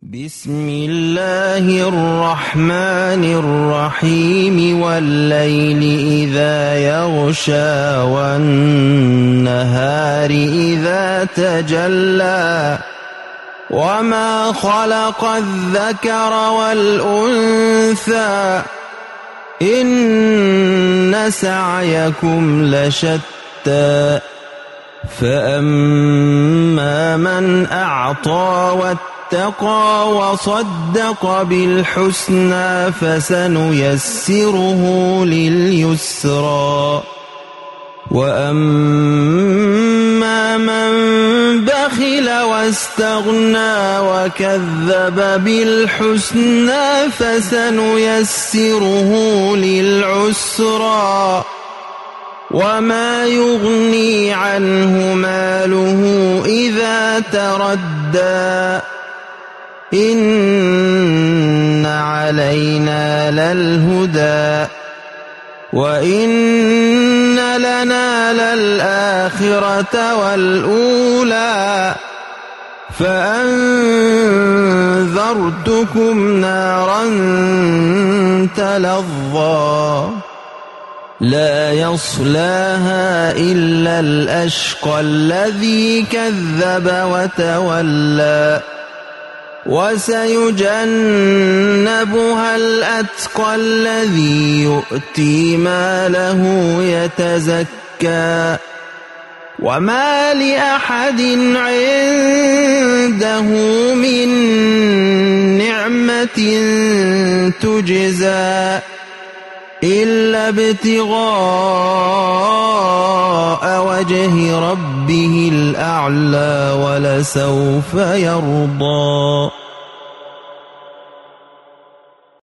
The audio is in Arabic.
بسم الله الرحمن الرحيم والليل إذا يغشى والنهار إذا تجلى وما خلق الذكر والأنثى إن سعيكم لشتى فأما من أعطى واتقى وصدق بالحسنى فسنيسره لليسرى وأما من بخل واستغنى وكذب بالحسنى فسنيسره للعسرى وما يغني عنه ماله إذا تردى إن علينا للهدى وإن لنا للآخرة والأولى فأنذرتكم نارا تلظى لا يصلاها إلا الأشقى الذي كذب وتولى وسيجنبها الأتقى الذي يؤتي ماله يتزكى وما لأحد عنده من نعمة تجزى إلا ابتغاء وجه ربه الأعلى ولسوف يرضى.